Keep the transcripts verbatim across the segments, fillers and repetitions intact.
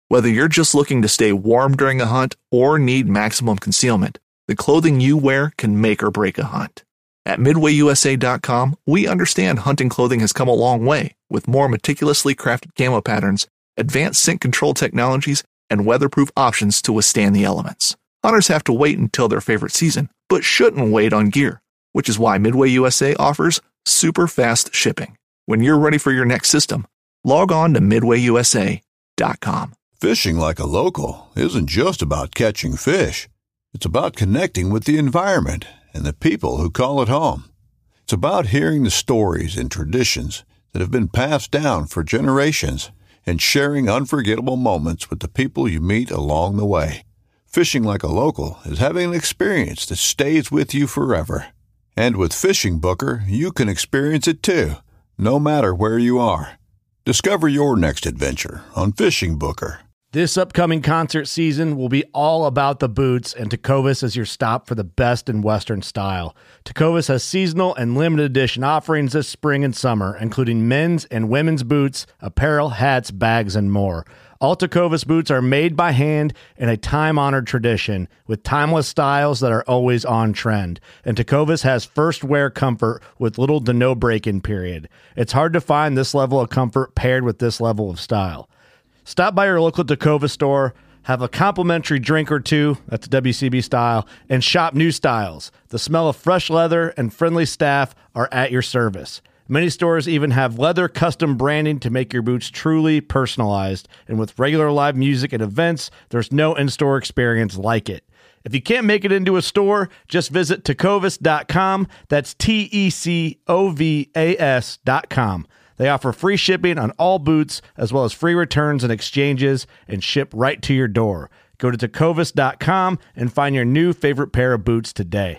Whether you're just looking to stay warm during a hunt or need maximum concealment, the clothing you wear can make or break a hunt. At Midway U S A dot com, we understand hunting clothing has come a long way, with more meticulously crafted camo patterns, advanced scent control technologies, and weatherproof options to withstand the elements. Hunters have to wait until their favorite season, but shouldn't wait on gear, which is why Midway U S A offers super fast shipping. When you're ready for your next system, log on to Midway U S A dot com. Fishing like a local isn't just about catching fish. It's about connecting with the environment and the people who call it home. It's about hearing the stories and traditions that have been passed down for generations and sharing unforgettable moments with the people you meet along the way. Fishing like a local is having an experience that stays with you forever. And with Fishing Booker, you can experience it too, no matter where you are. Discover your next adventure on Fishing Booker. This upcoming concert season will be all about the boots, and Tecovas is your stop for the best in Western style. Tecovas has seasonal and limited edition offerings this spring and summer, including men's and women's boots, apparel, hats, bags, and more. All Tecovas boots are made by hand in a time-honored tradition with timeless styles that are always on trend. And Tecovas has first wear comfort with little to no break-in period. It's hard to find this level of comfort paired with this level of style. Stop by your local Tecovas store, have a complimentary drink or two, that's W C B style, and shop new styles. The smell of fresh leather and friendly staff are at your service. Many stores even have leather custom branding to make your boots truly personalized. And with regular live music and events, there's no in-store experience like it. If you can't make it into a store, just visit Tecovas dot com. That's T E C O V A S dot com. They offer free shipping on all boots, as well as free returns and exchanges, and ship right to your door. Go to Tecovas dot com and find your new favorite pair of boots today.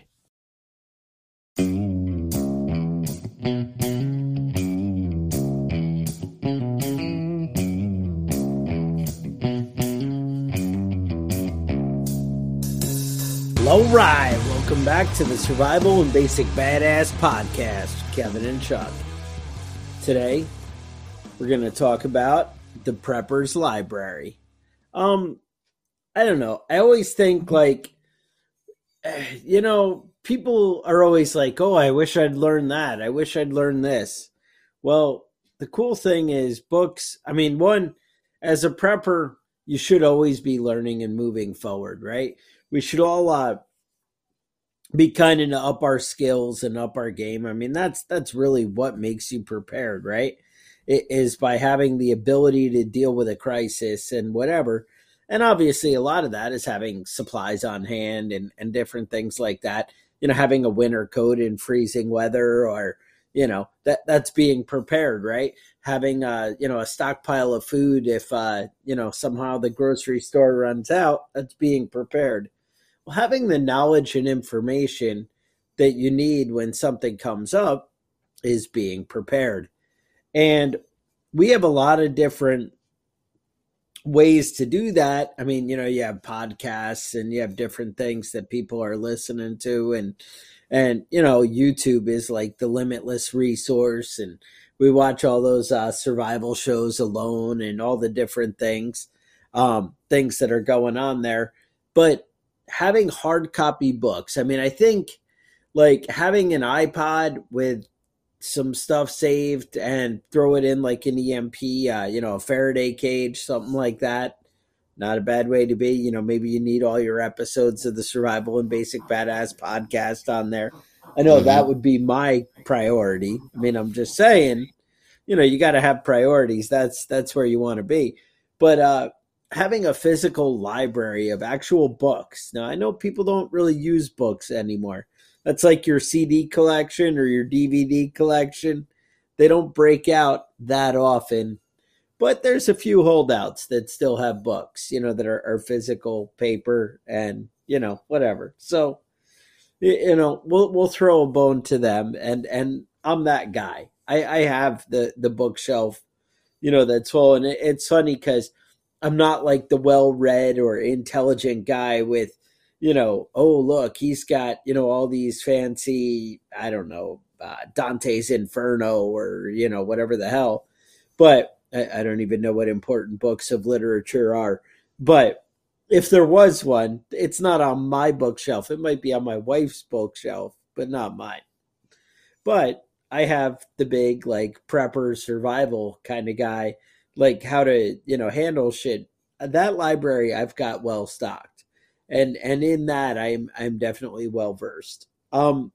All right, welcome back to the Survival and Basic Badass Podcast, Kevin and Chuck. Today, we're going to talk about the Prepper's Library. Um, I don't know. I always think, like, you know, people are always like, oh, I wish I'd learned that. I wish I'd learned this. Well, the cool thing is books. I mean, one, as a prepper, you should always be learning and moving forward, right? We should all uh, be kind of to up our skills and up our game. I mean, that's that's really what makes you prepared, right? It is by having the ability to deal with a crisis and whatever. And obviously, a lot of that is having supplies on hand and, and different things like that. You know, having a winter coat in freezing weather, or, you know, that that's being prepared, right? Having, uh, you know, a stockpile of food if, uh, you know, somehow the grocery store runs out, that's being prepared. Well, having the knowledge and information that you need when something comes up is being prepared. And we have a lot of different ways to do that. I mean, you know, you have podcasts and you have different things that people are listening to, and, and, you know, YouTube is like the limitless resource, and we watch all those uh, survival shows alone and all the different things, um, things that are going on there. But having hard copy books, I mean, I think like having an iPod with some stuff saved and throw it in like an E M P, uh, you know, a Faraday cage, something like that. Not a bad way to be. You know, maybe you need all your episodes of the Survival and Basic Badass Podcast on there. I know mm-hmm. that would be my priority. I mean, I'm just saying, you know, you got to have priorities. That's that's where you want to be. But uh, having a physical library of actual books. Now, I know people don't really use books anymore. That's like your C D collection or your D V D collection. They don't break out that often. But there's a few holdouts that still have books, you know, that are, are physical paper and, you know, whatever. So, you know, we'll we'll throw a bone to them. And, and I'm that guy. I, I have the, the bookshelf, you know, that's full. And it, it's funny because I'm not like the well-read or intelligent guy with, you know, oh, look, he's got, you know, all these fancy, I don't know, uh, Dante's Inferno or, you know, whatever the hell. But I, I don't even know what important books of literature are, but if there was one, it's not on my bookshelf. It might be on my wife's bookshelf, but not mine. But I have the big, like, prepper survival kind of guy, like how to, you know, handle shit. That library I've got well stocked. And and in that I'm I'm definitely well versed. Um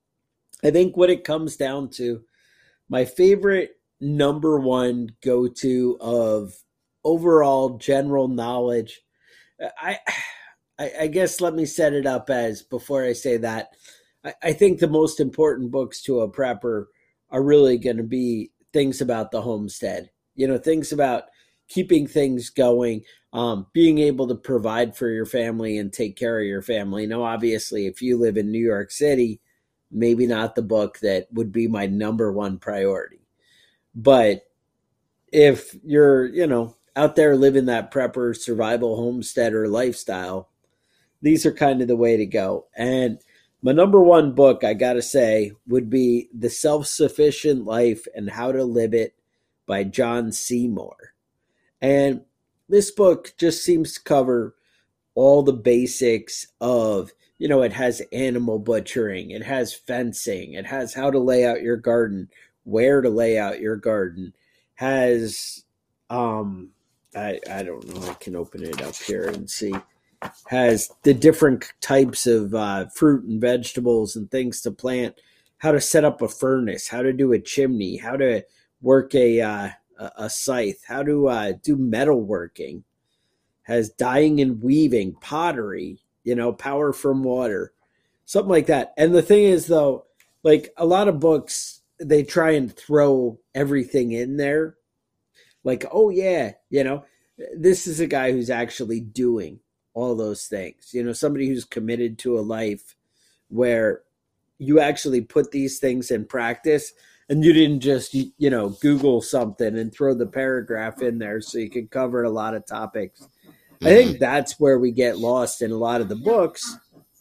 I think what it comes down to, my favorite number one go-to of overall general knowledge, I, I, I guess let me set it up as, before I say that, I, I think the most important books to a prepper are really going to be things about the homestead, you know, things about keeping things going, um, being able to provide for your family and take care of your family. Now, obviously, if you live in New York City, maybe not the book that would be my number one priority. But if you're, you know, out there living that prepper survival homesteader lifestyle, these are kind of the way to go. And my number one book, I got to say, would be The Self-Sufficient Life and How to Live It by John Seymour. And this book just seems to cover all the basics of, you know, it has animal butchering, it has fencing, it has how to lay out your garden, where to lay out your garden, has, um, I, I don't know, I can open it up here and see, has the different types of uh, fruit and vegetables and things to plant, how to set up a furnace, how to do a chimney, how to work a uh, a scythe, how to uh, do metalworking, has dyeing and weaving, pottery, you know, power from water, something like that. And the thing is, though, like a lot of books, they try and throw everything in there. Like, oh, yeah, you know, this is a guy who's actually doing all those things. You know, somebody who's committed to a life where you actually put these things in practice, and you didn't just, you know, Google something and throw the paragraph in there so you could cover a lot of topics. Mm-hmm. I think that's where we get lost in a lot of the books,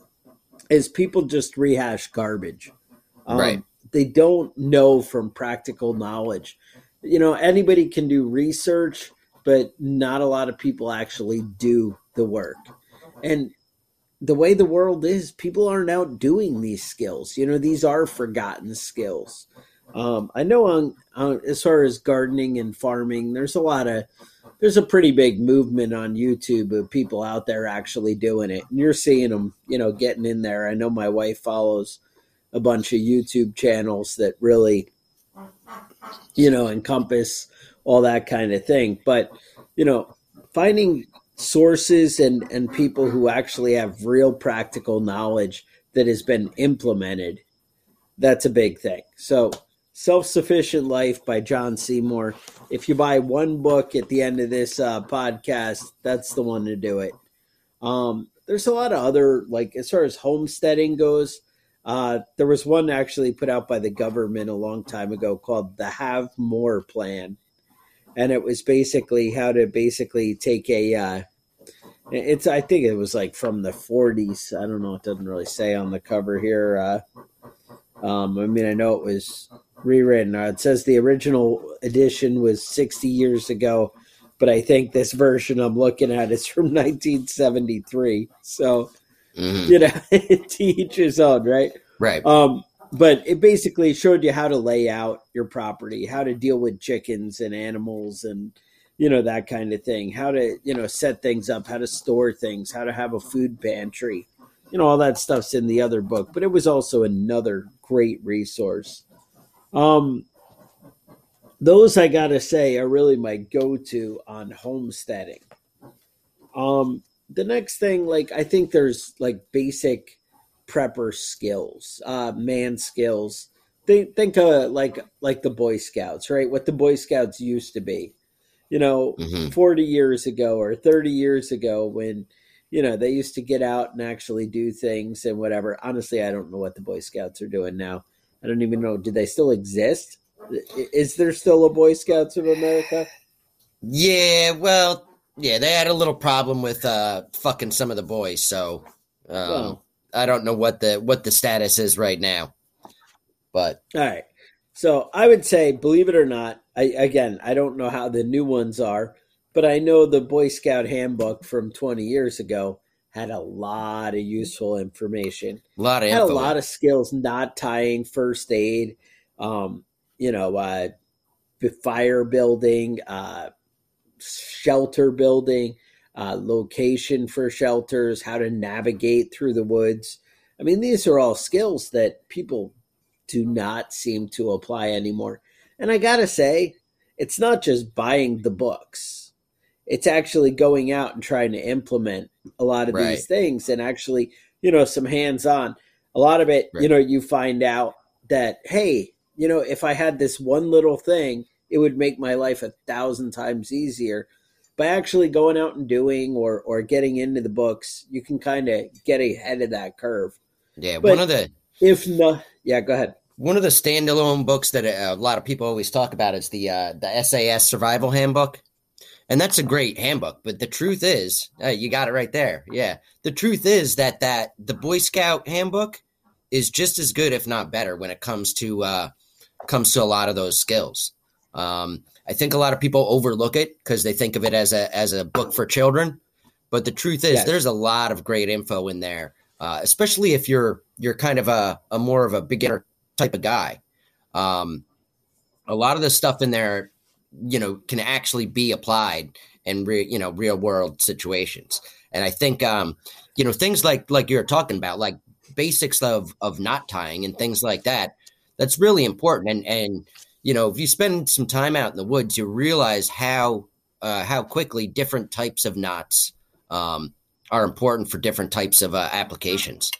is people just rehash garbage. Um, right. They don't know from practical knowledge. You know, anybody can do research, but not a lot of people actually do the work. And the way the world is, people aren't out doing these skills. You know, these are forgotten skills. Um, I know on, on as far as gardening and farming, there's a lot of, there's a pretty big movement on YouTube of people out there actually doing it. And you're seeing them, you know, getting in there. I know my wife follows a bunch of YouTube channels that really, you know, encompass all that kind of thing. But, you know, finding sources and, and people who actually have real practical knowledge that has been implemented, that's a big thing. So Self-Sufficient Life by John Seymour. If you buy one book at the end of this uh, podcast, that's the one to do it. Um, there's a lot of other, like as far as homesteading goes, uh, there was one actually put out by the government a long time ago called the Have More Plan. And it was basically how to basically take a, uh, it's, I think it was like from the forties. I don't know. It doesn't really say on the cover here. Uh, um, I mean, I know it was rewritten. Uh, it says the original edition was sixty years ago, but I think this version I'm looking at is from nineteen seventy-three. So, mm-hmm. you know, to each his own, right? Right. Um, but it basically showed you how to lay out your property, how to deal with chickens and animals and, you know, that kind of thing, how to, you know, set things up, how to store things, how to have a food pantry, you know, all that stuff's in the other book, but it was also another great resource. Um, those, I got to say, are really my go-to on homesteading. Um, the next thing, like, I think there's like basic prepper skills, uh, man skills. Think, think of like, like the Boy Scouts, right? What the Boy Scouts used to be, you know, mm-hmm. forty years ago or thirty years ago when, you know, they used to get out and actually do things and whatever. Honestly, I don't know what the Boy Scouts are doing now. I don't even know. Do they still exist? Is there still a Boy Scouts of America? Yeah, well, yeah, they had a little problem with uh, fucking some of the boys, so um, well, I don't know what the what the status is right now. But all right, so I would say, believe it or not, I again, I don't know how the new ones are, but I know the Boy Scout handbook from twenty years ago had a lot of useful information. A lot of had info. a lot of skills, knot tying, first aid, um, you know, uh, fire building, uh, shelter building, uh, location for shelters, how to navigate through the woods. I mean, these are all skills that people do not seem to apply anymore. And I got to say, it's not just buying the books. It's actually going out and trying to implement a lot of Right. these things and actually, you know, some hands-on. A lot of it, Right. you know, you find out that, hey, you know, if I had this one little thing, it would make my life a thousand times easier. By actually going out and doing or or getting into the books, you can kind of get ahead of that curve. Yeah, But one of the if not, yeah, go ahead. one of the standalone books that a lot of people always talk about is the uh, the S A S Survival Handbook, and that's a great handbook. But the truth is, uh, you got it right there. Yeah, the truth is that that the Boy Scout handbook is just as good, if not better, when it comes to uh, comes to a lot of those skills. Um, I think a lot of people overlook it because they think of it as a as a book for children. But the truth is, Yes. there's a lot of great info in there, uh, especially if you're you're kind of a, a more of a beginner type of guy. Um, a lot of the stuff in there, you know, can actually be applied in re, you know real world situations. And I think um, you know things like like you're talking about, like basics of of knot tying and things like that. That's really important. And and you know, if you spend some time out in the woods, you realize how uh, how quickly different types of knots um, are important for different types of uh, applications.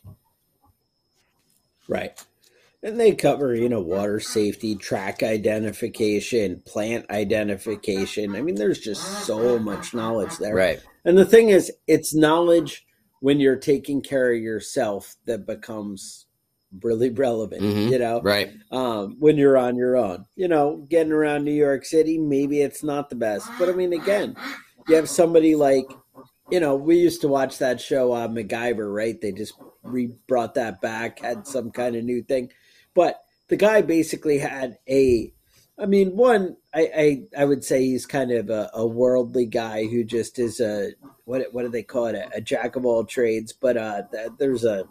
Right. And they cover, you know, water safety, track identification, plant identification. I mean, there's just so much knowledge there. Right. And the thing is, it's knowledge when you're taking care of yourself that becomes really relevant, Mhm. you know? Right. Um, when you're on your own. You know, getting around New York City, maybe it's not the best. But I mean, again, you have somebody like, you know, we used to watch that show, uh, MacGyver, right? They just re brought that back, had some kind of new thing. But the guy basically had a, I mean, one, I, I, I would say he's kind of a, a worldly guy who just is a, what what do they call it? A, a jack of all trades. But uh, th- there's a,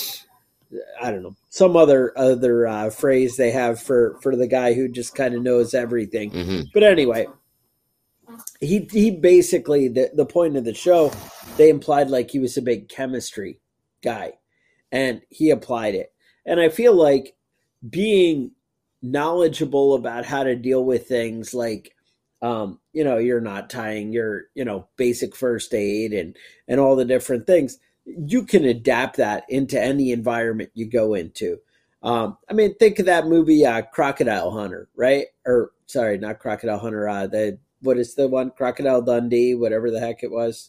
I don't know, some other other uh, phrase they have for, for the guy who just kind of knows everything. Mm-hmm. But anyway, he he basically, the, the point of the show, they implied like he was a big chemistry guy, and he applied it. And I feel like being knowledgeable about how to deal with things like, um, you know, you're not tying your, you know, basic first aid and, and all the different things, you can adapt that into any environment you go into. Um, I mean, think of that movie, uh, Crocodile Hunter, right? Or sorry, not Crocodile Hunter. Uh, the, what is the one? Crocodile Dundee, whatever the heck it was.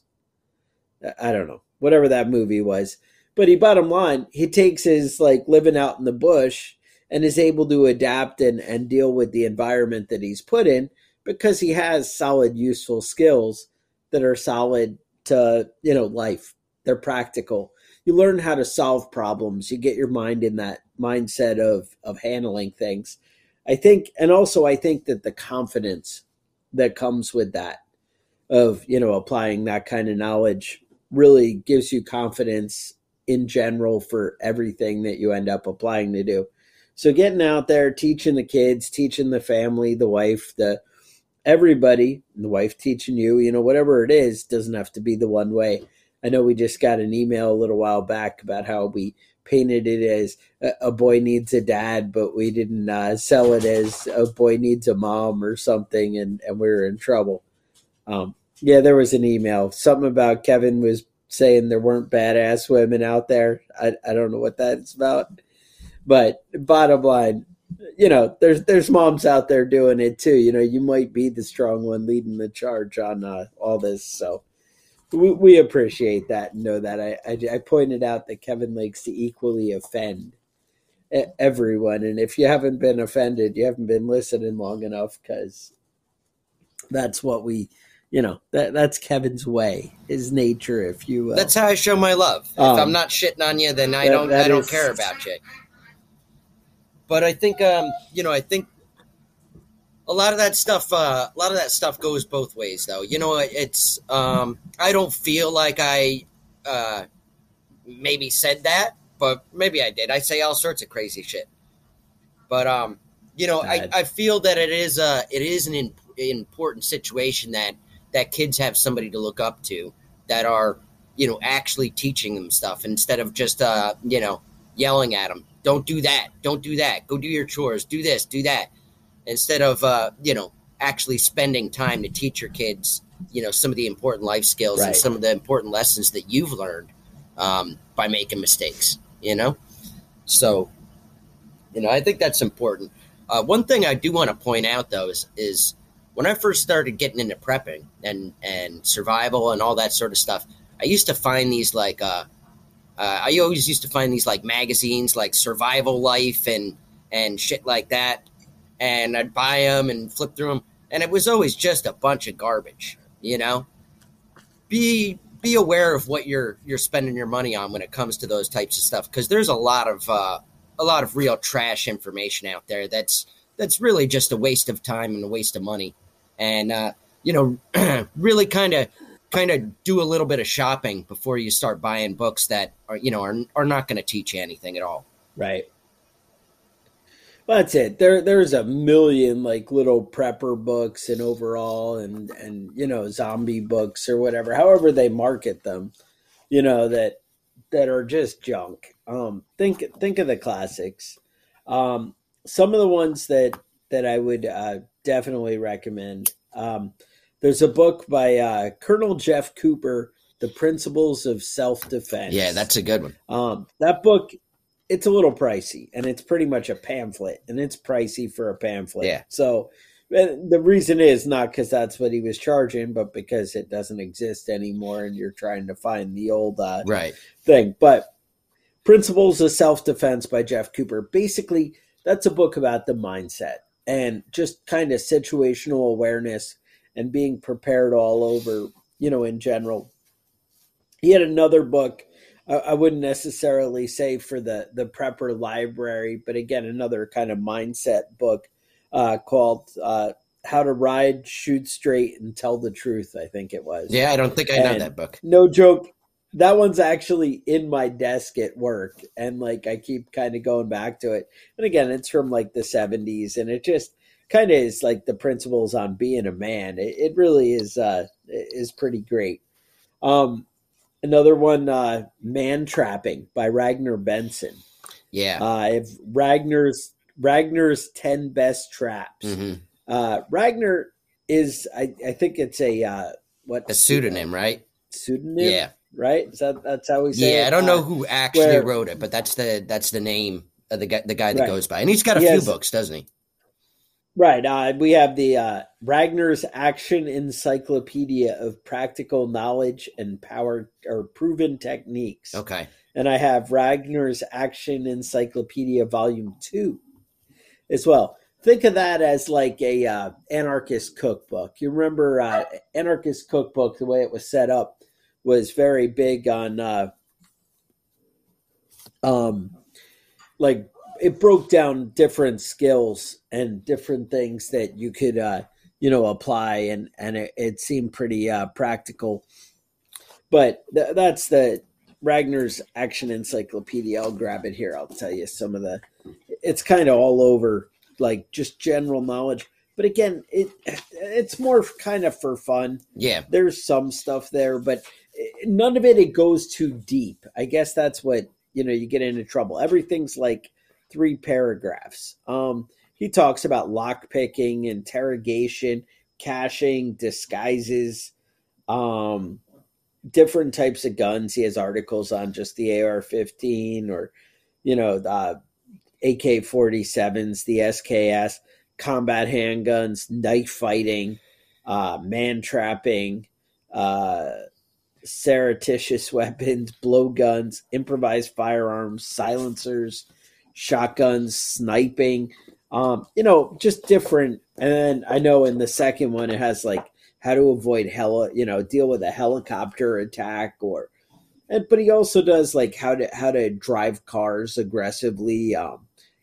I don't know, whatever that movie was. But he, bottom line, he takes his like living out in the bush and is able to adapt and, and deal with the environment that he's put in because he has solid, useful skills that are solid to, you know, life. They're practical. You learn how to solve problems. You get your mind in that mindset of, of handling things. I think, and also I think that the confidence that comes with that of, you know, applying that kind of knowledge really gives you confidence in general for everything that you end up applying to do. So getting out there, teaching the kids, teaching the family, the wife, the everybody, the wife teaching you, you know, whatever it is, doesn't have to be the one way. I know we just got an email a little while back about how we painted it as a, a boy needs a dad, but we didn't uh, sell it as a boy needs a mom or something, and, and we were in trouble. Um, yeah, there was an email. Something about Kevin was saying there weren't badass women out there. I, I don't know what that's about. But bottom line, you know, there's there's moms out there doing it too. You know, you might be the strong one leading the charge on uh, all this. So we, we appreciate that and know that. I, I, I pointed out that Kevin likes to equally offend everyone. And if you haven't been offended, you haven't been listening long enough, because that's what we, you know, that that's Kevin's way, his nature, if you will. That's how I show my love. Um, if I'm not shitting on you, then I that- don't that I don't is- care about you. But I think um, you know, I think a lot of that stuff, uh, a lot of that stuff goes both ways, though. You know, it's um, I don't feel like I uh, maybe said that, but maybe I did. I say all sorts of crazy shit. But um, you know, I, I feel that it is a it is an in, important situation that that kids have somebody to look up to that are, you know, actually teaching them stuff instead of just uh, you know, yelling at them. Don't do that. Don't do that. Go do your chores. Do this. Do that. Instead of, uh, you know, actually spending time to teach your kids, you know, some of the important life skills right. and some of the important lessons that you've learned um, by making mistakes, you know? So, you know, I think that's important. Uh, one thing I do want to point out, though, is, is when I first started getting into prepping and, and survival and all that sort of stuff, I used to find these, like, uh, uh, I always used to find these, like, magazines, like Survival Life and, and shit like that. And I'd buy them and flip through them. And it was always just a bunch of garbage, you know? Be be aware of what you're you're spending your money on when it comes to those types of stuff. Because there's a lot of uh, a lot of real trash information out there that's that's really just a waste of time and a waste of money. And, uh, you know, really kind of kind of do a little bit of shopping before you start buying books that are, you know, are, are not going to teach you anything at all. Right. Well, that's it. There, there's a million like little prepper books and overall and, and, you know, zombie books or whatever, however they market them, you know, that, that are just junk. Um, think, think of the classics. Um, some of the ones that, that I would uh, definitely recommend. Um, there's a book by uh, Colonel Jeff Cooper, The Principles of Self-Defense. Yeah, that's a good one. Um, that book, it's a little pricey, and it's pretty much a pamphlet, and it's pricey for a pamphlet. Yeah. So the reason is not because that's what he was charging, but because it doesn't exist anymore, and you're trying to find the old uh, right. thing. But Principles of Self-Defense by Jeff Cooper. Basically, that's a book about the mindset and just kind of situational awareness and being prepared all over, you know, in general. He had another book, I wouldn't necessarily say for the, the prepper library, but again, another kind of mindset book uh, called uh, How to Ride, Shoot Straight, and Tell the Truth, I think it was. Yeah, I don't think I know that book. No joke. That one's actually in my desk at work, and like I keep kind of going back to it. And again, it's from like the seventies, and it just kind of is like the principles on being a man. It, it really is uh, is pretty great. Um, Another one, uh, Man Trapping by Ragnar Benson. Yeah. Uh, if Ragnar's Ragnar's ten Best Traps. Mm-hmm. Uh, Ragnar is, I, I think it's a, uh, what? A pseudonym, right? Pseudonym? Yeah. Right? Is that, that's how we say yeah, it? Yeah, I don't uh, know who actually where, wrote it, but that's the that's the name of the guy, the guy that right. goes by. And he's got a he few has, books, doesn't he? Right. Uh, we have the uh, Ragnar's Action Encyclopedia of Practical Knowledge and Power or Proven Techniques. Okay. And I have Ragnar's Action Encyclopedia Volume two as well. Think of that as like a uh, anarchist cookbook. You remember uh, anarchist cookbook, the way it was set up was very big on uh, um, like it broke down different skills and different things that you could, uh, you know, apply. And, and it, it seemed pretty uh, practical. But th- that's the Ragnar's Action Encyclopedia. I'll grab it here. I'll tell you some of the, it's kind of all over, like just general knowledge. But again, it it's more kind of for fun. Yeah. There's some stuff there, but none of it, it goes too deep. I guess that's what, you know, you get into trouble. Everything's like three paragraphs. Um, he talks about lock picking, interrogation, caching, disguises, um, different types of guns. He has articles on just the A R fifteen or, you know, the A K forty-sevens, the S K S, combat handguns, knife fighting, uh, man trapping, uh, surreptitious weapons, blowguns, improvised firearms, silencers, shotguns, sniping, um, you know, just different. And then I know in the second one, it has like how to avoid heli, you know, deal with a helicopter attack or, and, but he also does like how to, how to drive cars aggressively, um,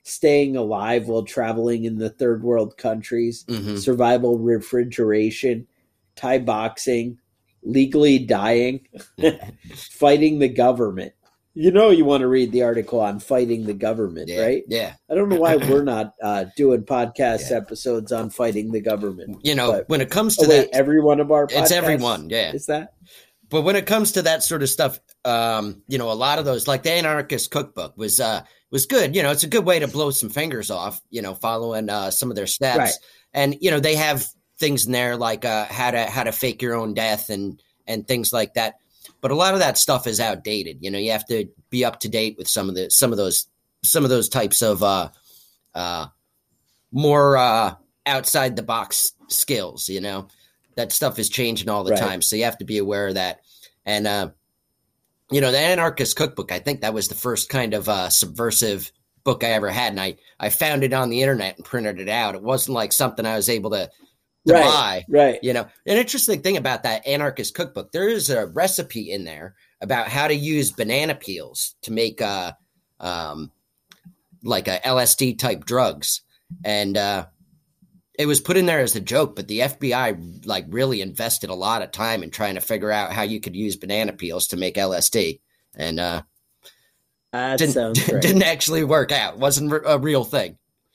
staying alive while traveling in the third world countries, Mhm. survival refrigeration, Thai boxing, legally dying, fighting the government. You know, you want to read the article on fighting the government, Yeah, right? yeah. I don't know why we're not uh, doing podcast Yeah. episodes on fighting the government. You know, But- when it comes to Oh, wait, that, every one of our podcasts? it's everyone, yeah. Is that? But when it comes to that sort of stuff, um, you know, a lot of those, like the Anarchist Cookbook was uh, was good. You know, it's a good way to blow some fingers off, you know, following uh, some of their steps. Right. And, you know, they have things in there like uh, how to how to fake your own death and and things like that. But a lot of that stuff is outdated. You know, you have to be up to date with some of the some of those some of those types of uh, uh, more uh, outside the box skills. You know, that stuff is changing all the Right. time, so you have to be aware of that. And uh, you know, the Anarchist Cookbook, I think that was the first kind of uh, subversive book I ever had, and I I found it on the internet and printed it out. It wasn't like something I was able to, to Right, buy. right. You know, an interesting thing about that Anarchist Cookbook, there is a recipe in there about how to use banana peels to make uh, um, like a L S D type drugs. And uh, it was put in there as a joke, but the F B I like really invested a lot of time in trying to figure out how you could use banana peels to make L S D. And uh, That didn't, sounds great. didn't actually work out. Wasn't a real thing.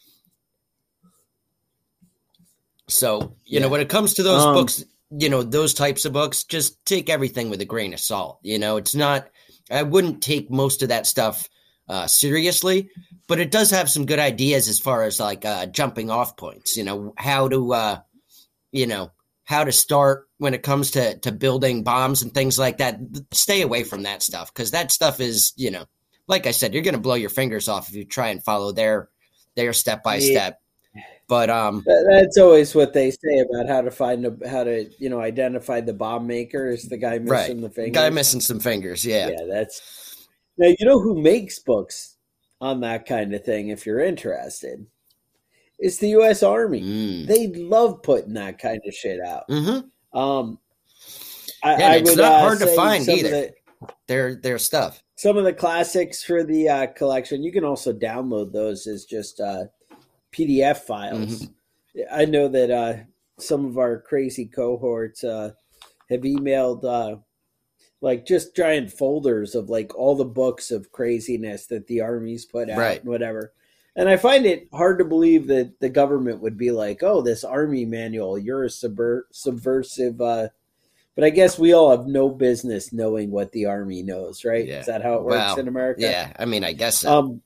So, you know, Yeah. when it comes to those Um, books, you know, those types of books, just take everything with a grain of salt. You know, it's not, I wouldn't take most of that stuff uh, seriously, but it does have some good ideas as far as like uh, jumping off points, you know, how to, uh, you know, how to start when it comes to, to building bombs and things like that. Stay away from that stuff because that stuff is, you know, like I said, you're going to blow your fingers off if you try and follow their, their step by step. But um, That- That's always what they say about how to find a, how to you know identify the bomb maker is the guy missing right, the fingers. guy missing some fingers, yeah. Yeah, that's now you know who makes books on that kind of thing. If you're interested, it's the U S Army. Mm. They love putting that kind of shit out. Mm-hmm. Um, I, Yeah, I it's would, not uh, hard to say find some of either. the- Their their stuff. Some of the classics for the uh, collection, you can also download those as just uh, P D F files. Mm-hmm. I know that uh, some of our crazy cohorts uh, have emailed uh, like just giant folders of like all the books of craziness that the Army's put out Right. and whatever. And I find it hard to believe that the government would be like, oh, this Army manual, you're a subver- subversive. Uh, but I guess we all have no business knowing what the Army knows, right? Yeah. Is that how it works Wow. in America? Yeah, I mean, I guess so. Um,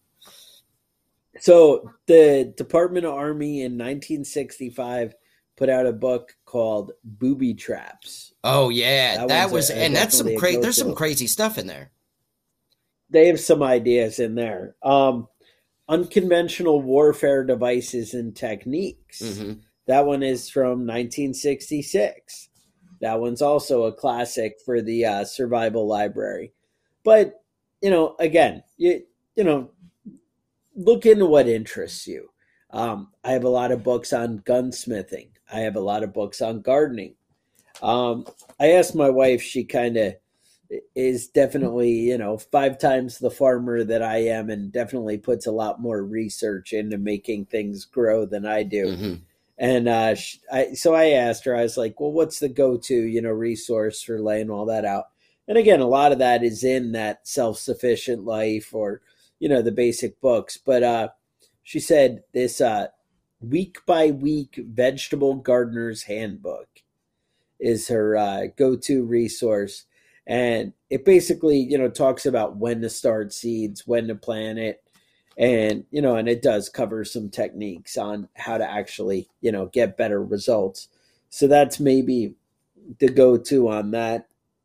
so the Department of Army in nineteen sixty-five put out a book called Booby Traps. oh yeah, that that, one's was, a- and that's some definitely a crazy. There's some go-to. crazy stuff in there. They have some ideas in there. Um, unconventional warfare devices and techniques. hmm That one is from nineteen sixty-six. That one's also a classic for the uh, survival library. But, you know, again, you, you know, look into what interests you. Um, I have a lot of books on gunsmithing. I have a lot of books on gardening. Um, I asked my wife, she kind of is definitely, you know, five times the farmer that I am and definitely puts a lot more research into making things grow than I do. hmm And uh, sh- I, so I asked her, I was like, well, what's the go-to, you know, resource for laying all that out? And again, a lot of that is in that self-sufficient life or, you know, the basic books. But uh, she said this uh, week-by-week vegetable gardener's handbook is her uh, go-to resource. And it basically, you know, talks about when to start seeds, when to plant it. And, you know, and it does cover some techniques on how to actually, you know, get better results. So that's maybe the go-to on that.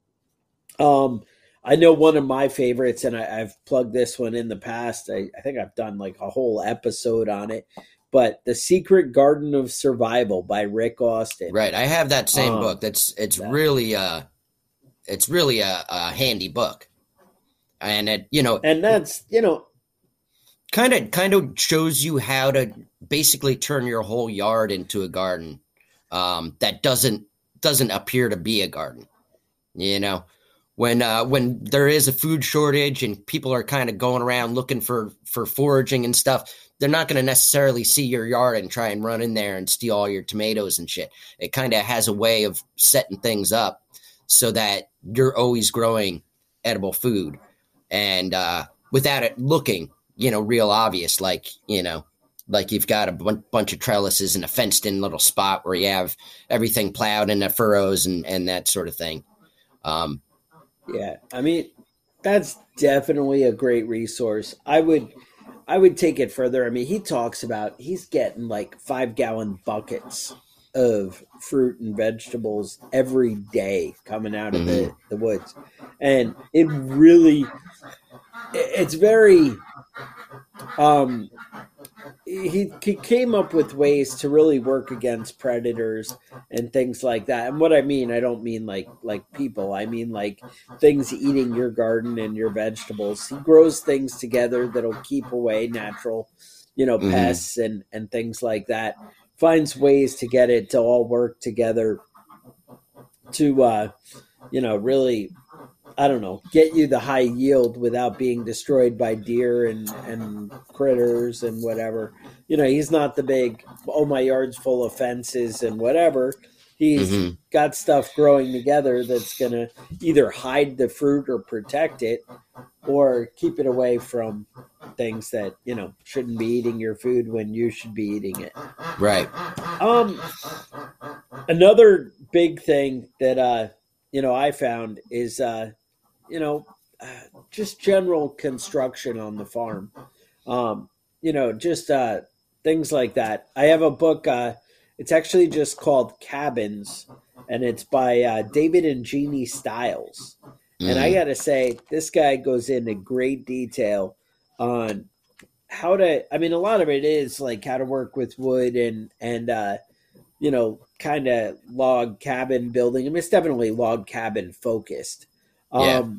Um, I know one of my favorites, and I, I've plugged this one in the past. I, I think I've done like a whole episode on it. But The Secret Garden of Survival by Rick Austin. Right, I have that same Um, book. That's it's that- really uh it's really a, a handy book, and it you know And that's, you know, kind of kind of shows you how to basically turn your whole yard into a garden um, that doesn't doesn't appear to be a garden. You know, when uh, when there is a food shortage and people are kind of going around looking for for foraging and stuff, they're not going to necessarily see your yard and try and run in there and steal all your tomatoes and shit. It kind of has a way of setting things up so that you're always growing edible food and uh, without it looking, you know, real obvious, like, you know, like you've got a b- bunch of trellises and a fenced in little spot where you have everything plowed in the furrows and, and that sort of thing. Um, yeah, I mean, that's definitely a great resource. I would, I would take it further. I mean, he talks about he's getting like five gallon buckets of fruit and vegetables every day coming out of mm-hmm. the, the woods. And it really, it's very, um, he, he came up with ways to really work against predators and things like that. And what I mean, I don't mean like, like people, I mean like things eating your garden and your vegetables. He grows things together that'll keep away natural, you know, pests mm-hmm. and, and things like that. Finds ways to get it to all work together to, uh, you know, really, I don't know, get you the high yield without being destroyed by deer and, and critters and whatever. You know, he's not the big, oh, my yard's full of fences and whatever. He's mm-hmm. got stuff growing together that's going to either hide the fruit or protect it or keep it away from things that, you know, shouldn't be eating your food when you should be eating it. Right. Um, another big thing that, uh, you know, I found is, uh, you know, uh, just general construction on the farm. Um, you know, just uh, things like that. I have a book, uh, it's actually just called Cabins, and it's by uh, David and Jeannie Stiles. Mm. And I got to say, this guy goes into great detail on how to, I mean, a lot of it is like how to work with wood and, and uh, you know, kind of log cabin building. I mean, it's definitely log cabin focused. Yeah. Um,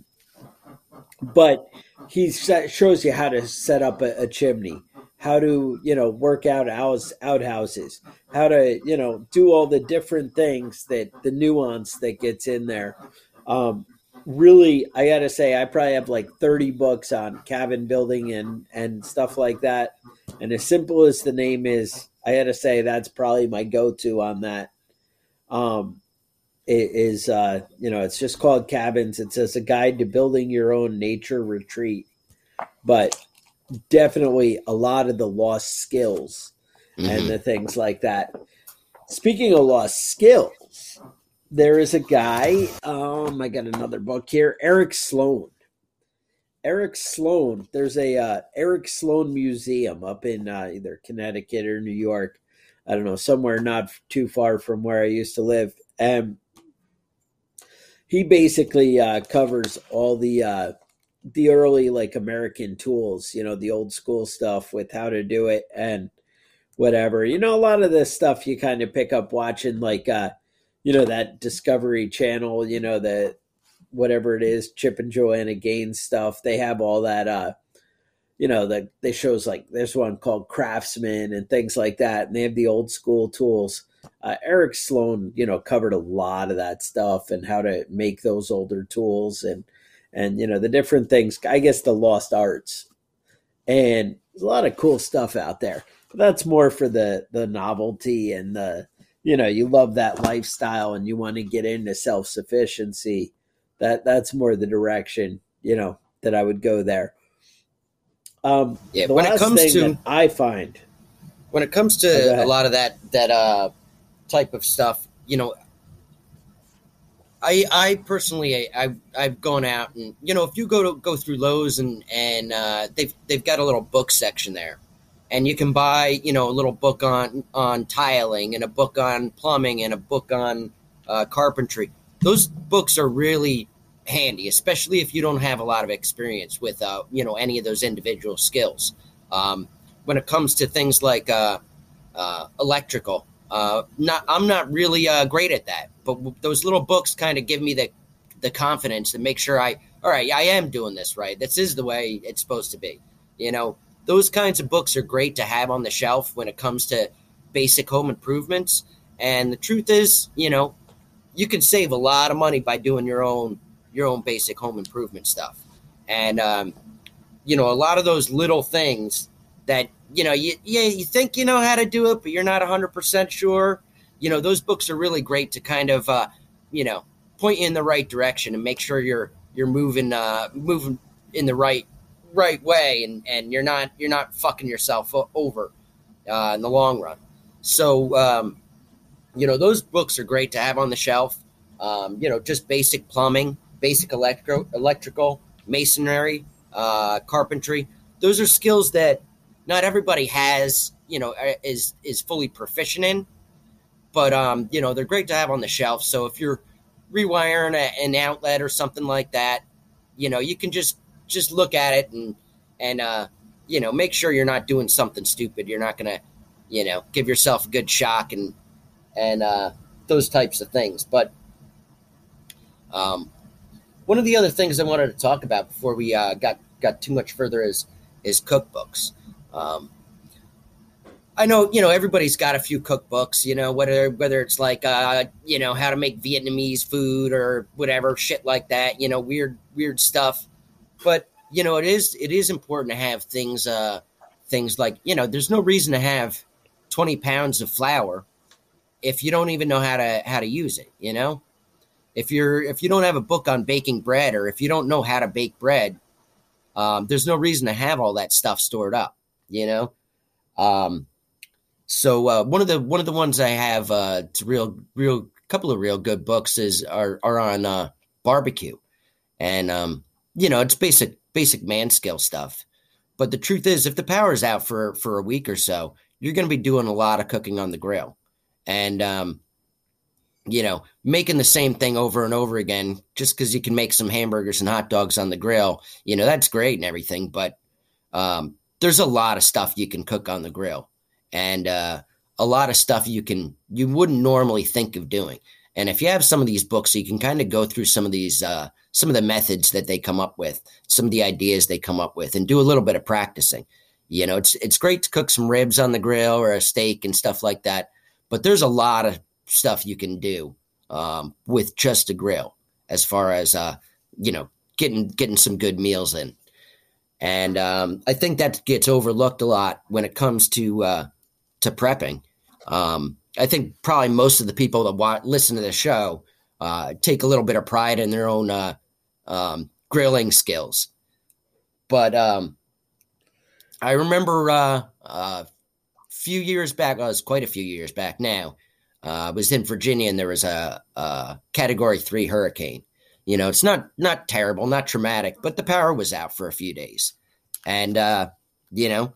but he shows you how to set up a, a chimney, how to, you know, work out house, outhouses, how to, you know, do all the different things that the nuance that gets in there. Um, really, I got to say, I probably have like thirty books on cabin building and, and stuff like that. And as simple as the name is, I got to say, that's probably my go-to on that. Um, it is, uh, you know, it's just called Cabins. It says a guide to building your own nature retreat, but definitely a lot of the lost skills mm-hmm. and the things like that. Speaking of lost skills, there is a guy, um, I got another book here, Eric Sloan. Eric Sloan, there's a uh, Eric Sloan Museum up in uh, either Connecticut or New York. I don't know, somewhere not too far from where I used to live. And he basically uh, covers all the uh, the early like American tools, you know, the old school stuff with how to do it and whatever. You know, a lot of this stuff you kind of pick up watching like, uh, you know, that Discovery Channel, you know, the whatever it is, Chip and Joanna Gaines stuff. They have all that, uh, you know, that they shows like there's one called Craftsman and things like that. And they have the old school tools. Uh, Eric Sloan, you know, covered a lot of that stuff and how to make those older tools and, and, you know, the different things, I guess the lost arts. And there's a lot of cool stuff out there. But that's more for the, the novelty and the, you know, you love that lifestyle and you want to get into self-sufficiency. That that's more the direction, you know, that I would go there. Um, yeah, the when last it comes thing to that I find when it comes to oh, a lot of that that uh, type of stuff, you know, I I personally I I've gone out and you know if you go to go through Lowe's and and uh, they've they've got a little book section there, and you can buy you know a little book on on tiling and a book on plumbing and a book on uh, carpentry. Those books are really handy, especially if you don't have a lot of experience with, uh, you know, any of those individual skills. Um, when it comes to things like uh, uh, electrical, uh, not I'm not really uh, great at that. But w- those little books kind of give me the the confidence to make sure I, all right, I am doing this right. This is the way it's supposed to be. You know, those kinds of books are great to have on the shelf when it comes to basic home improvements. And the truth is, you know, you can save a lot of money by doing your own your own basic home improvement stuff. And, um, you know, a lot of those little things that you know, you, yeah, you think you know how to do it, but you're not one hundred percent sure. You know, those books are really great to kind of, uh, you know, point you in the right direction and make sure you're you're moving uh, moving in the right right way, and, and you're not you're not fucking yourself over uh, in the long run. So, um, you know, those books are great to have on the shelf. Um, you know, just basic plumbing, basic electro electrical, masonry, uh, carpentry. Those are skills that not everybody has, you know, is is fully proficient in. But, um, you know, they're great to have on the shelf. So if you're rewiring a, an outlet or something like that, you know, you can just just look at it and, and uh, you know, make sure you're not doing something stupid. You're not going to, you know, give yourself a good shock and, and uh, those types of things. But um, one of the other things I wanted to talk about before we uh, got, got too much further is, is cookbooks. Um I know, you know, everybody's got a few cookbooks, you know, whether whether it's like, uh, you know, how to make Vietnamese food or whatever, shit like that, you know, weird, weird stuff. But, you know, it is it is important to have things, uh, things like, you know, there's no reason to have twenty pounds of flour if you don't even know how to how to use it, you know, if you're if you don't have a book on baking bread, or if you don't know how to bake bread, um, there's no reason to have all that stuff stored up, you know. Um, So uh, one of the one of the ones I have, uh, it's real real couple of real good books is are are on uh, barbecue, and um, you know, it's basic basic man skill stuff. But the truth is, if the power's out for for a week or so, you're going to be doing a lot of cooking on the grill, and um, you know, making the same thing over and over again just because you can make some hamburgers and hot dogs on the grill. You know, that's great and everything, but um, there's a lot of stuff you can cook on the grill. And uh, a lot of stuff you can you wouldn't normally think of doing. And if you have some of these books, you can kind of go through some of these uh, some of the methods that they come up with, some of the ideas they come up with, and do a little bit of practicing. You know, it's it's great to cook some ribs on the grill or a steak and stuff like that. But there's a lot of stuff you can do um, with just a grill, as far as uh, you know, getting getting some good meals in. And um, I think that gets overlooked a lot when it comes to uh, to prepping. Um, I think probably most of the people that watch, listen to the show uh, take a little bit of pride in their own uh, um, grilling skills. But um, I remember uh, a few years back, well, it was quite a few years back now, uh, I was in Virginia and there was a, a category three hurricane. You know, it's not not terrible, not traumatic, but the power was out for a few days. And, uh, you know,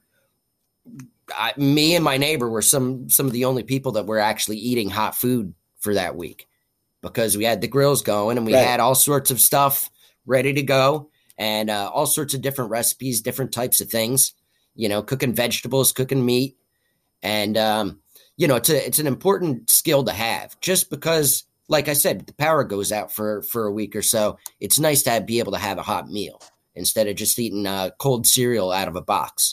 I, me and my neighbor were some some of the only people that were actually eating hot food for that week, because we had the grills going and we right. had all sorts of stuff ready to go, and uh, all sorts of different recipes, different types of things, you know, cooking vegetables, cooking meat. And, um, you know, it's a, it's an important skill to have, just because, like I said, the power goes out for, for a week or so. It's nice to have, be able to have a hot meal instead of just eating uh, cold cereal out of a box.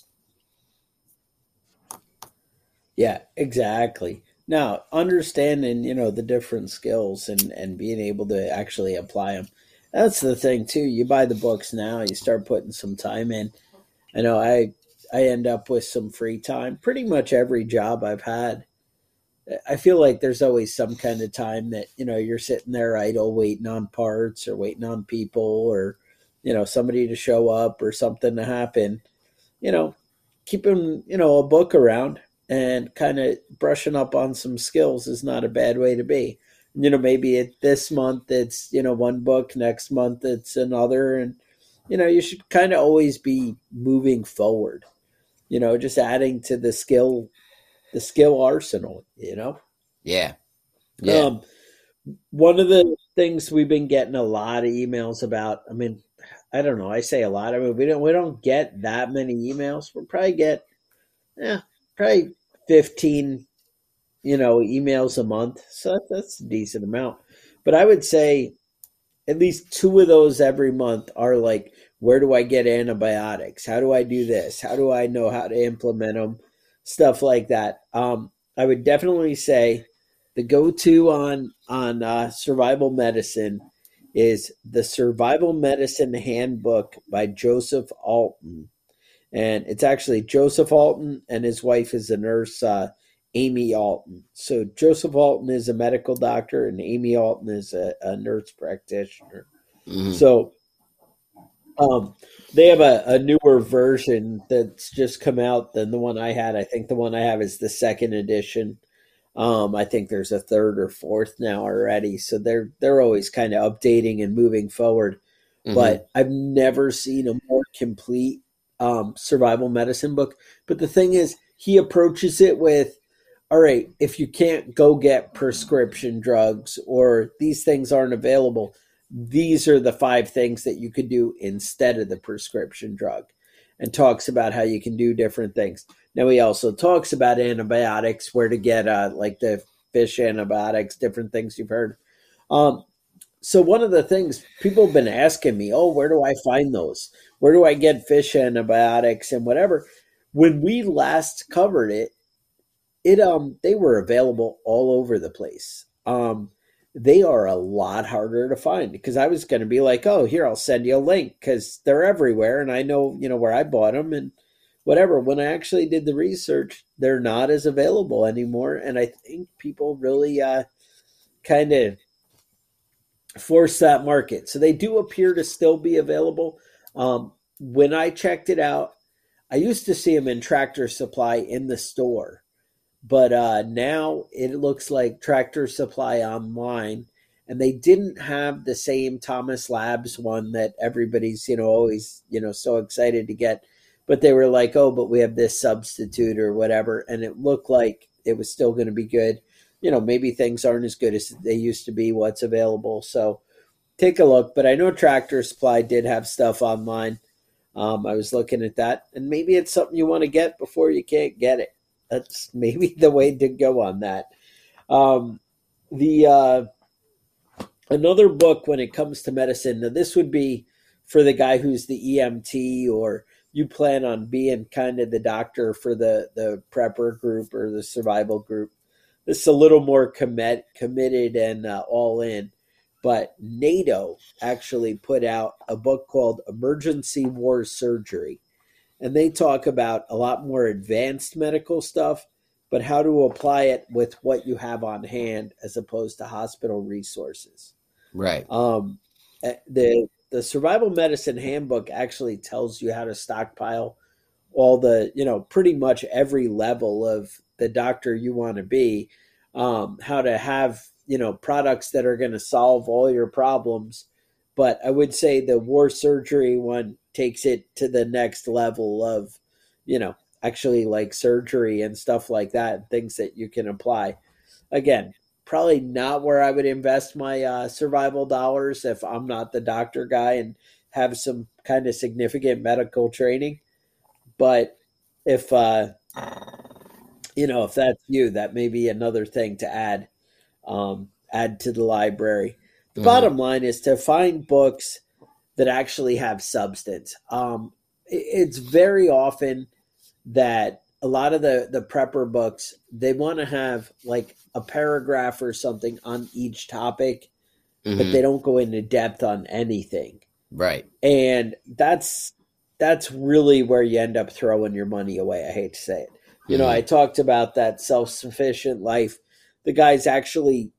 Yeah, exactly. Now, understanding, you know, the different skills and, and being able to actually apply them. That's the thing, too. You buy the books now, you start putting some time in. I know I, I end up with some free time. Pretty much every job I've had, I feel like there's always some kind of time that, you know, you're sitting there idle waiting on parts or waiting on people or, you know, somebody to show up or something to happen. You know, keeping, you know, a book around and kind of brushing up on some skills is not a bad way to be. You know, maybe it, this month it's, you know, one book, next month it's another. And, you know, you should kind of always be moving forward, you know, just adding to the skill, the skill arsenal, you know? Yeah. Yeah. Um, one of the things we've been getting a lot of emails about, I mean, I don't know, I say a lot. I mean, we don't, we don't get that many emails. We'll probably get, yeah, probably fifteen, you know, emails a month. So that's, that's a decent amount. But I would say at least two of those every month are like, where do I get antibiotics? How do I do this? How do I know how to implement them? Stuff like that. Um, I would definitely say the go-to on, on uh, survival medicine is the Survival Medicine Handbook by Joseph Alton. And it's actually Joseph Alton, and his wife is a nurse, uh, Amy Alton. So Joseph Alton is a medical doctor, and Amy Alton is a, a nurse practitioner. Mm-hmm. So um, they have a, a newer version that's just come out than the one I had. I think the one I have is the second edition. Um, I think there's a third or fourth now already. So they're they're always kind of updating and moving forward. Mm-hmm. But I've never seen a more complete um, survival medicine book. But the thing is, he approaches it with, all right, if you can't go get prescription drugs or these things aren't available, these are the five things that you could do instead of the prescription drug, and talks about how you can do different things. Now, he also talks about antibiotics, where to get uh, like the fish antibiotics, different things you've heard. Um, so one of the things people have been asking me, oh, where do I find those? Where do I get fish antibiotics and whatever? When we last covered it, it um they were available all over the place. Um, they are a lot harder to find, because I was going to be like, oh, here, I'll send you a link because they're everywhere. And I know, you know, where I bought them and whatever. When I actually did the research, they're not as available anymore. And I think people really uh, kind of force that market. So they do appear to still be available. Um, when I checked it out, I used to see them in Tractor Supply in the store. But uh, now it looks like Tractor Supply online, and they didn't have the same Thomas Labs one that everybody's, you know, always, you know, so excited to get. But they were like, oh, but we have this substitute or whatever. And it looked like it was still going to be good. You know, maybe things aren't as good as they used to be, what's available. So take a look. But I know Tractor Supply did have stuff online. Um, I was looking at that. And maybe it's something you want to get before you can't get it. That's maybe the way to go on that. Um, the uh, another book when it comes to medicine, now this would be for the guy who's the E M T, or you plan on being kind of the doctor for the, the prepper group or the survival group. This is a little more commit, committed and uh, all in. But NATO actually put out a book called Emergency War Surgery. And they talk about a lot more advanced medical stuff, but how to apply it with what you have on hand as opposed to hospital resources. Right. Um, the the survival medicine handbook actually tells you how to stockpile all the, you know, pretty much every level of the doctor you want to be, um, how to have, you know, products that are going to solve all your problems. But I would say the war surgery one takes it to the next level of, you know, actually like surgery and stuff like that, things that you can apply. Again, probably not where I would invest my uh, survival dollars if I'm not the doctor guy and have some kind of significant medical training. But if, uh, you know, if that's you, that may be another thing to add, um, add to the library. The mm-hmm. bottom line is to find books that actually have substance. Um, it's very often that a lot of the, the prepper books, they want to have like a paragraph or something on each topic, mm-hmm. but they don't go into depth on anything. Right. And that's that's really where you end up throwing your money away. I hate to say it. You mm-hmm. know, I talked about that self-sufficient life. The guy's actually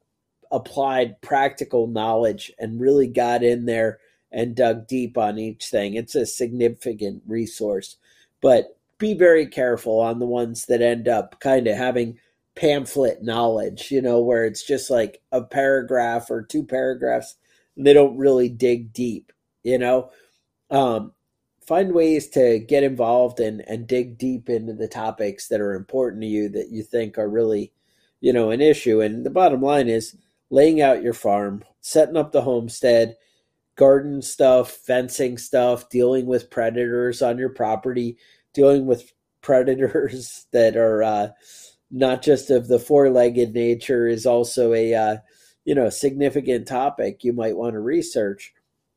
applied practical knowledge and really got in there and dug deep on each thing. It's a significant resource, but be very careful on the ones that end up kind of having pamphlet knowledge, you know, where it's just like a paragraph or two paragraphs and they don't really dig deep, you know. Um, find ways to get involved and, and dig deep into the topics that are important to you that you think are really, you know, an issue. And the bottom line is laying out your farm, setting up the homestead, garden stuff, fencing stuff, dealing with predators on your property, dealing with predators that are uh, not just of the four-legged nature is also a, uh, you know, significant topic you might want to research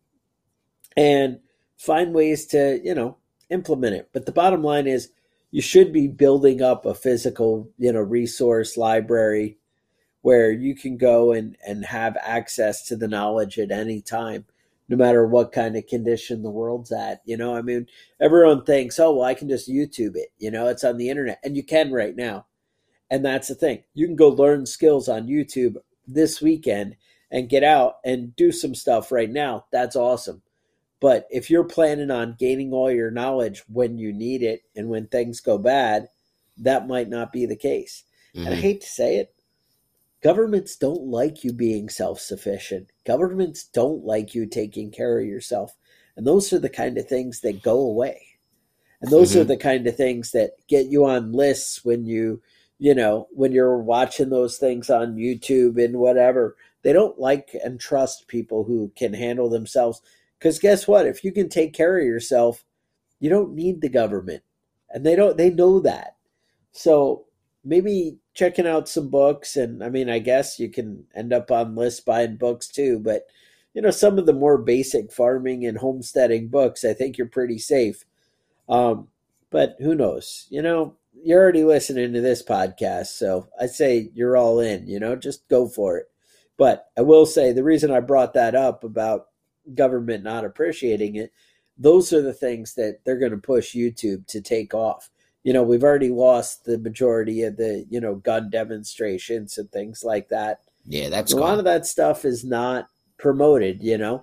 and find ways to, you know, implement it. But the bottom line is you should be building up a physical, you know, resource library where you can go and, and have access to the knowledge at any time. no matter what kind of condition the world's at. You know, I mean, everyone thinks, oh, well, I can just YouTube it. You know, it's on the internet. And you can right now. And that's the thing. You can go learn skills on YouTube this weekend and get out and do some stuff right now. That's awesome. But if you're planning on gaining all your knowledge when you need it and when things go bad, that might not be the case. Mm-hmm. And I hate to say it, governments don't like you being self-sufficient. Governments don't like you taking care of yourself. And those are the kind of things that go away. And those mm-hmm. are the kind of things that get you on lists when you, you know, when you're watching those things on YouTube and whatever. They don't like and trust people who can handle themselves. Because guess what? If you can take care of yourself, you don't need the government. And they don't, they know that. So maybe checking out some books, and I mean, I guess you can end up on lists buying books too, but you know, some of the more basic farming and homesteading books, I think you're pretty safe. Um, but who knows? You know, you're already listening to this podcast, so I say you're all in, you know, just go for it. But I will say the reason I brought that up about government not appreciating it, those are the things that they're going to push YouTube to take off. You know, we've already lost the majority of the, you know, gun demonstrations and things like that. Yeah, that's a cool. lot of that stuff is not promoted, you know.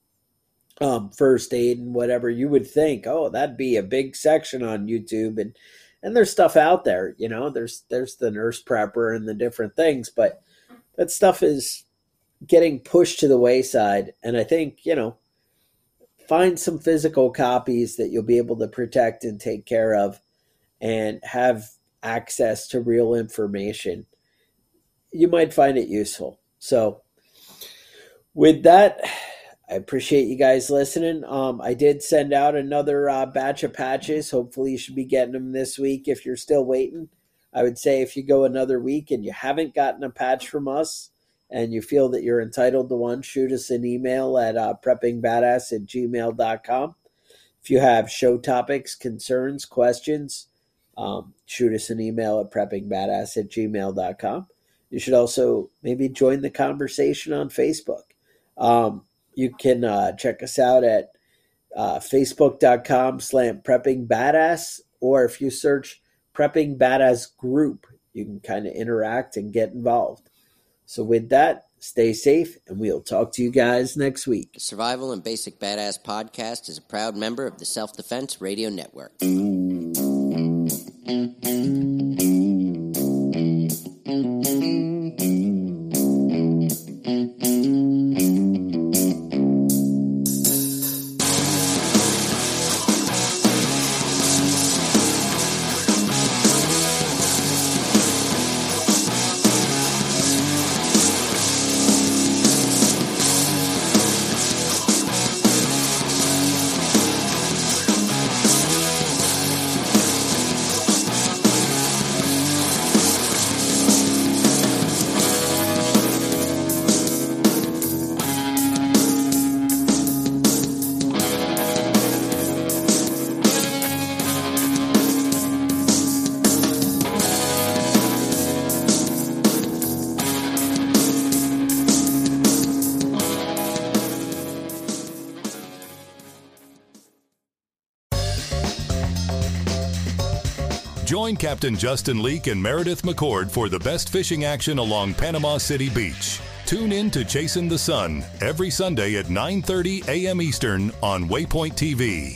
Um, first aid and whatever. You would think, oh, that'd be a big section on YouTube, and and there's stuff out there, you know. There's there's the nurse prepper and the different things, but that stuff is getting pushed to the wayside. And I think, you know, find some physical copies that you'll be able to protect and take care of, and have access to real information. You might find it useful. So with that, I appreciate you guys listening. Um, I did send out another uh, batch of patches. Hopefully you should be getting them this week if you're still waiting. I would say if you go another week and you haven't gotten a patch from us and you feel that you're entitled to one, shoot us an email at uh, preppingbadass at gmail dot com. If you have show topics, concerns, questions, um, shoot us an email at preppingbadass at gmail dot com. You should also maybe join the conversation on Facebook. Um, you can uh, check us out at uh, facebook.com slash preppingbadass, or if you search Prepping Badass Group, you can kind of interact and get involved. So with that, stay safe, and we'll talk to you guys next week. The Survival and Basic Badass podcast is a proud member of the Self-Defense Radio Network. Join Captain Justin Leake and Meredith McCord for the best fishing action along Panama City Beach. Tune in to Chasing the Sun every Sunday at nine thirty a.m. Eastern on Waypoint T V.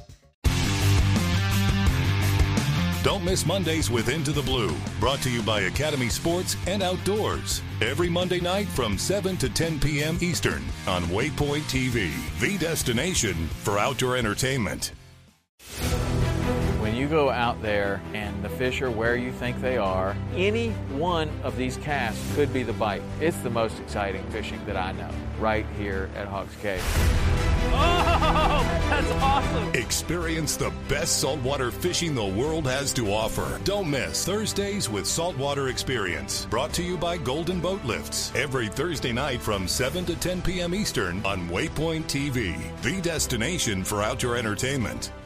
Don't miss Mondays with Into the Blue, brought to you by Academy Sports and Outdoors. Every Monday night from seven to ten p.m. Eastern on Waypoint T V, the destination for outdoor entertainment. When you go out there and the fish are where you think they are, any one of these casts could be the bite. It's the most exciting fishing that I know, right here at Hawks Cave. Oh, that's awesome! Experience the best saltwater fishing the world has to offer. Don't miss Thursdays with Saltwater Experience, brought to you by Golden Boat Lifts, every Thursday night from seven to ten p.m. Eastern on Waypoint T V, the destination for outdoor entertainment.